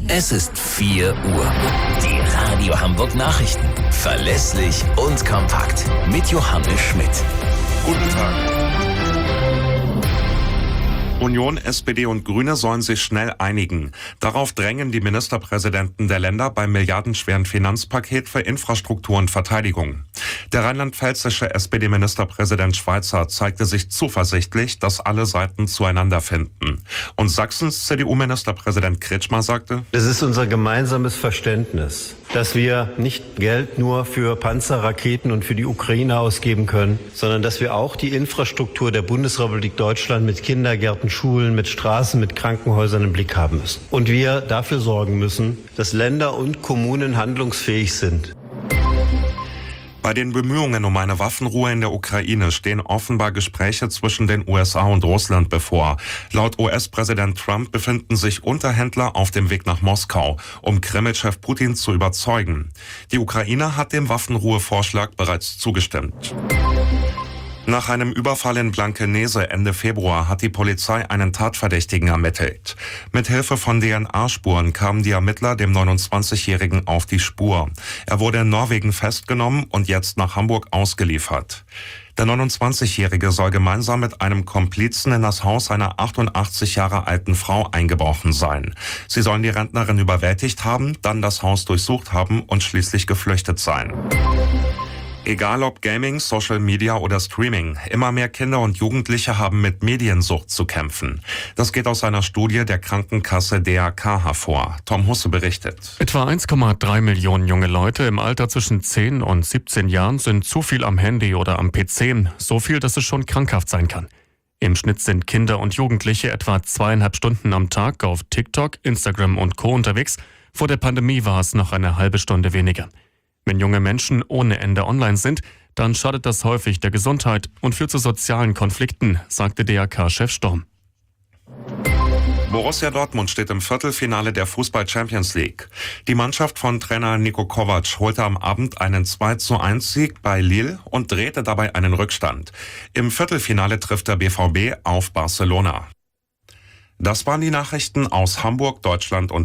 Es ist 4 Uhr. Die Radio Hamburg Nachrichten. Verlässlich und kompakt. Mit Johannes Schmidt. Guten Tag. Union, SPD und Grüne sollen sich schnell einigen. Darauf drängen die Ministerpräsidenten der Länder beim milliardenschweren Finanzpaket für Infrastruktur und Verteidigung. Der rheinland-pfälzische SPD-Ministerpräsident Schweizer zeigte sich zuversichtlich, dass alle Seiten zueinander finden. Und Sachsens CDU-Ministerpräsident Kretschmer sagte: Es ist unser gemeinsames Verständnis, dass wir nicht Geld nur für Panzer, Raketen und für die Ukraine ausgeben können, sondern dass wir auch die Infrastruktur der Bundesrepublik Deutschland mit Kindergärten, Schulen, mit Straßen, mit Krankenhäusern im Blick haben müssen. Und wir dafür sorgen müssen, dass Länder und Kommunen handlungsfähig sind. Bei den Bemühungen um eine Waffenruhe in der Ukraine stehen offenbar Gespräche zwischen den USA und Russland bevor. Laut US-Präsident Trump befinden sich Unterhändler auf dem Weg nach Moskau, um Kreml-Chef Putin zu überzeugen. Die Ukraine hat dem Waffenruhevorschlag bereits zugestimmt. Nach einem Überfall in Blankenese Ende Februar hat die Polizei einen Tatverdächtigen ermittelt. Mit Hilfe von DNA-Spuren kamen die Ermittler dem 29-Jährigen auf die Spur. Er wurde in Norwegen festgenommen und jetzt nach Hamburg ausgeliefert. Der 29-Jährige soll gemeinsam mit einem Komplizen in das Haus einer 88 Jahre alten Frau eingebrochen sein. Sie sollen die Rentnerin überwältigt haben, dann das Haus durchsucht haben und schließlich geflüchtet sein. Egal ob Gaming, Social Media oder Streaming, immer mehr Kinder und Jugendliche haben mit Mediensucht zu kämpfen. Das geht aus einer Studie der Krankenkasse DAK hervor. Tom Husse berichtet. Etwa 1,3 Millionen junge Leute im Alter zwischen 10 und 17 Jahren sind zu viel am Handy oder am PC. So viel, dass es schon krankhaft sein kann. Im Schnitt sind Kinder und Jugendliche etwa 2,5 Stunden am Tag auf TikTok, Instagram und Co. unterwegs. Vor der Pandemie war es noch eine halbe Stunde weniger. Wenn junge Menschen ohne Ende online sind, dann schadet das häufig der Gesundheit und führt zu sozialen Konflikten, sagte DAK-Chef Storm. Borussia Dortmund steht im Viertelfinale der Fußball-Champions League. Die Mannschaft von Trainer Niko Kovac holte am Abend einen 2:1-Sieg bei Lille und drehte dabei einen Rückstand. Im Viertelfinale trifft der BVB auf Barcelona. Das waren die Nachrichten aus Hamburg, Deutschland und